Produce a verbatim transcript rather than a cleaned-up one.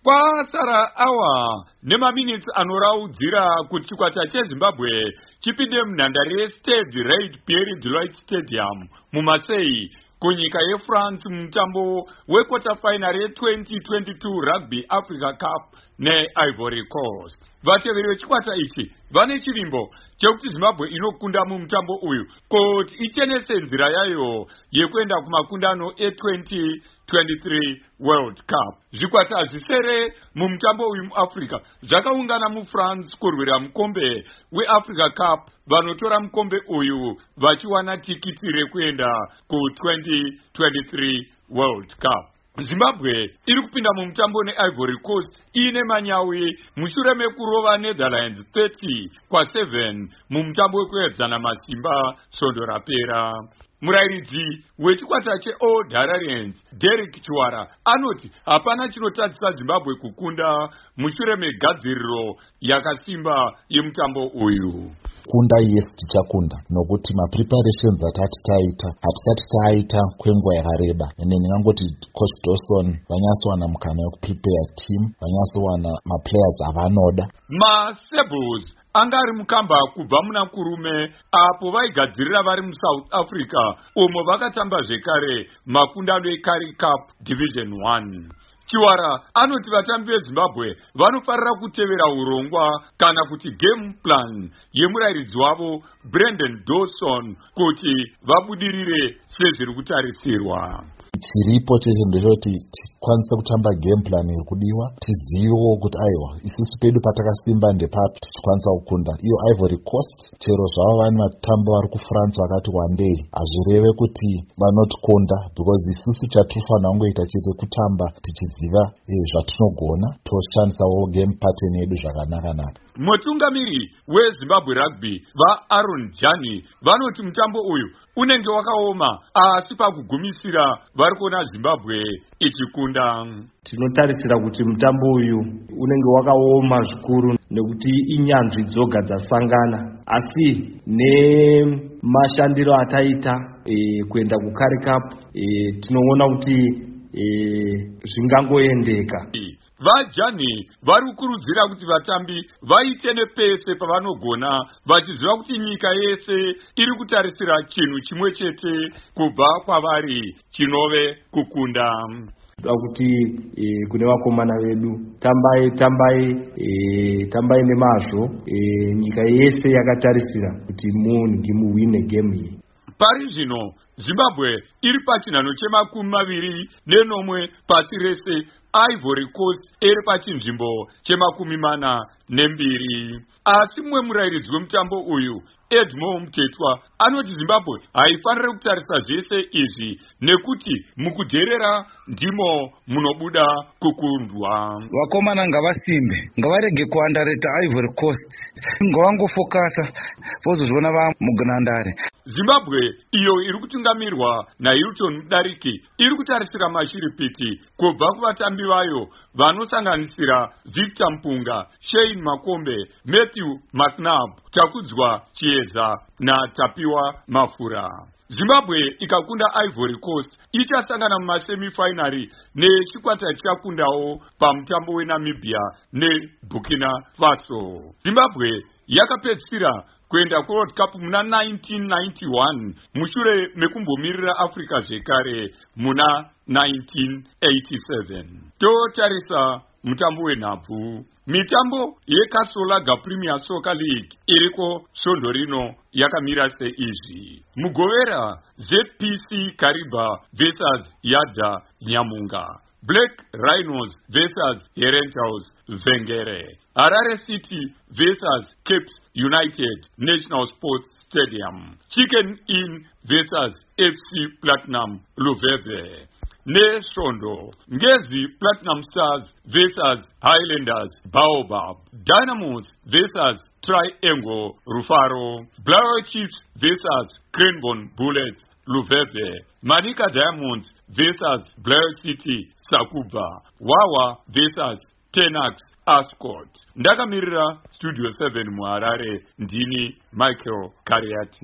Kwasara awa nemaminutes anoraudzira kuti chikwata cheZimbabwe chipinde munhandare yeStade Reid Pierre de Lloyd Stadium muMarseille kunyika yeFrance mumutambo wequarter final ye-twenty twenty-two Rugby Africa Cup neIvory Coast. Vateveri vechikwata ichi vane chivimbo chekuti Zimbabwe inokunda mumutambo uyu kuti ichenese nzira yayo yekuenda kumakundano e-twenty twenty-three World Cup. Zvikwata zvisere mumutambo uyu muAfrica zvakaungana muFrance kurwira mukombe weAfrica Cup vanotora mukombe uyu vachiwana tikiti rekuenda ku-twenty twenty-three World Cup. Zimbabwe iri kupinda mumutambo neIvory Coast ine manyawi mushure mekurova Netherlands thirty kwa seven mumutambo wekuedzana masimba svondo rapera. Murairidzi wechikwata cheOld Hararians Derek Chiwara anoti hapana chinotadzisa Zimbabwe kukunda mushure megadziriro yakasimba yemutambo uyu. Kunda yes tichakunda nokuti ma preparations atati taita hatisati taita kwenguva yakareba ende ndingangoti coach Dawson vanyatsowana mukana wekuprepare team vanyatsowana maplayers avanoda. MaSebulls anga ari mukamba kubva muna kurume apo vaigadzirira vari muSouth Africa umo vakatamba zvekare makundano eCurrie Cup Division one. Chiwara anoti vatambi veZimbabwe vanofarira kutevera urongwa kana kuti game plan yemurairidzi wavo Brendan Dawson kuti vabudirire sezviri kutarisirwa. Chiripo chete ndechoti tikwanise kutamba game plan iri kudiwa, tizivewo kuti aiwa isusu pedu patakasimba ndepapi tichikwanisa kukunda. Iyo Ivory Coast chero zvava vane vatambo vari kuFrance vakati wandei hazvireve kuti vanotikonda because isusu chatinofanira kungoita chete kutamba tichiziva eh, zvatinogona toshandisawo game pattern yedu zvakanaka-naka. Mutungamiri weZimbabwe Rugby vaAaron Jani vanoti mutambo uyu unenge wakaoma asi pakugumisira vari kuona Zimbabwe ichikunda. Tinotarisira kuti mutambo uyu unenge wakaoma zvikuru nekuti inyanzvi dzoga dzasangana, asi nemashandiro ataita e, kuenda kuCurrie Cup e, tinoona kuti e, zvingangoendeka. VaJani vari kukurudzira kuti vatambi vaite nepese pavanogona vachiziva kuti nyika yese iri kutarisira chinhu chimwe chete kubva kwavari chinove kukunda. Kuti e, kune vakomana vedu tambai tambai e, tambai nemazvo e, nyika yese yakatarisira kuti mungi muwine game iyi. Pari zvino Zimbabwe iri pachinhano chemakumi maviri nenomwe pasi rese, Ivory Coast iri pachinzvimbo chemakumi mana nembiri. Asi mumwe murairidzi wemutambo uyu Edmond Mtetwa anoti Zimbabwe haifaniri kutarisa zvese izvi nekuti mukudherera ndimo munobuda kukundwa. Vakomana ngavasimbe, ngavarege kuandareta Ivory Coast, ngavangofokasa vozozviona vamugunandare. Zimbabwe iyo iri kutungamirwa naHilton Mudariki iri kutarisira mashiripiti kubva kuvatambi vayo vanosanganisira Victor Mpunga, Shane Makombe, Matthew McNabb, Takudzwa Chiedza naTapiwa Mafura. Zimbabwe ikakunda Ivory Coast ichasangana mumasemifinari nechikwata chichakundawo pamutambo weNamibia neBurkina Faso. Zimbabwe yakapedzisira kuenda kuWorld Cup muna nineteen ninety-one mushure mekumbomirira Africa zvekare muna nineteen eighty-seven. Totarisa mutambo wenhabvu. Mitambo yeKasolaga Premier Soccer League iriko svondo rino yakamira seizvi. Mugovera Z P C Kariba versus Yadza Nyamunga, Black Rhinos versus Herentals Vengere, Harare City versus Cape United National Sports Stadium, Chicken Inn versus F C Platinum Luveve. Neshondo, Ngezi Platinum Stars versus Highlanders Baobab, Dynamos versus Triangle Rufaro, Blair Chiefs versus Cranbourne Bullets Luveve, Manika Diamonds versus Blair City Sakuba, Wawa versus Tenax Ascot. Ndakamirira Studio seven muHarare, ndini Michael Kariati.